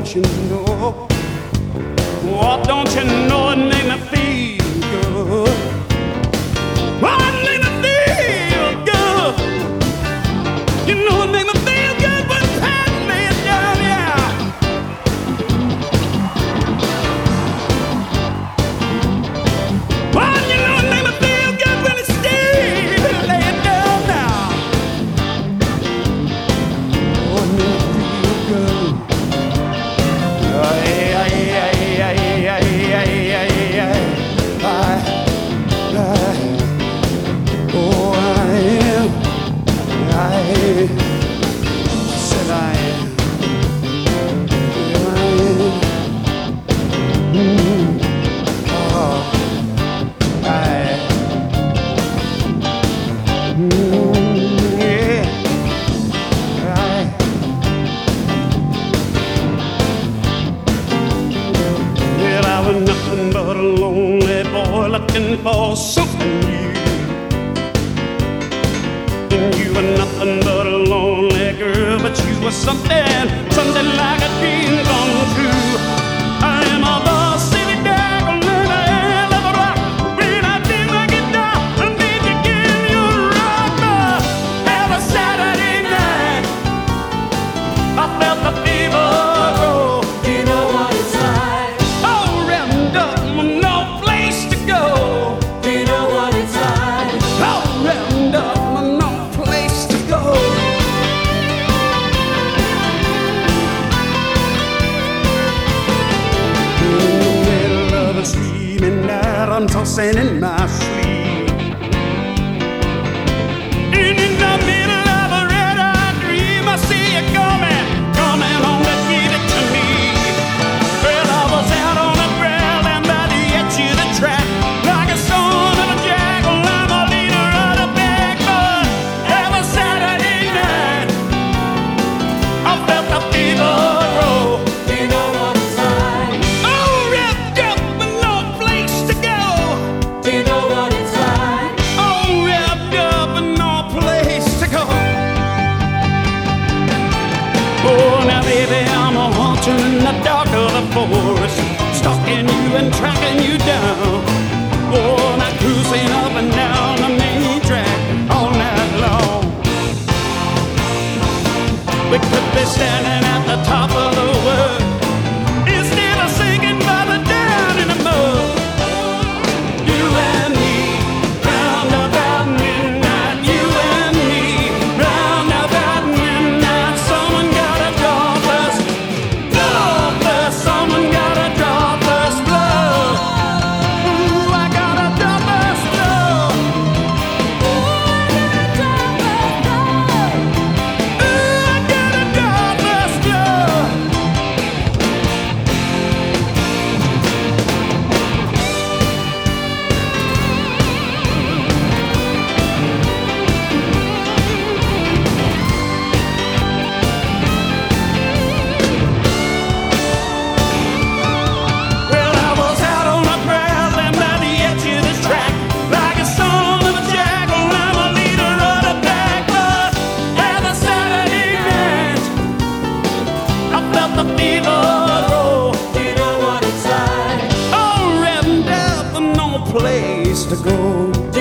don't you know? Oh, don't you know it make me feel good? Oh, it make me feel good. You know it make me feel good when Pat lay it down, yeah. Oh, you know it make me feel good when it's Steve lay it down now. Oh, it make me feel good. Oh, yeah, yeah, yeah, yeah, yeah, yeah, yeah. Oh, I am. Said I am. Yeah, I am. Oh, yeah. Well, I was nothing but a lonely boy looking for something new. And you were nothing but a lonely girl, but you were something like a dream come true. I am a boss, city dog, and I am a rock. When I did my guitar, and did you give you a rock? Every Saturday night, I felt the fever grow. You know what it's like. All wrapped up with no place to go. You know what it's like. All wrapped up with no place to go. In the middle of a streaming night, I'm tossing in my sleep. And in the middle of a red-eyed dream, I see you coming home to give it to me. Well, I was out on the ground and by the edge of the track, like a son of a jackal, I'm a leader of the big bud. Every Saturday night, I felt the fever grow. You know what it's like. Oh, wrapped up with no place to go. You know what it's like. Oh, wrapped up with no place to go. Oh, now baby, I'm a haunting in the dark of the forest, stalking you and tracking you down. Oh, now cruising up and down the main track all night long. We could be standing at the top of the world instead of sinking by the down in the mud. You and me, round about midnight. You and me, round about midnight. Someone gotta draw first blood. Someone gotta draw first blood. Ooh, I gotta draw first blood. Ooh, I gotta draw first blood. Well, I was out on the ground and by the edge of the track, like a son of a jackal, I'm a leader of the pack. But every Saturday night, I felt the fever grow. You know what it's like. All wrapped up with no place to go.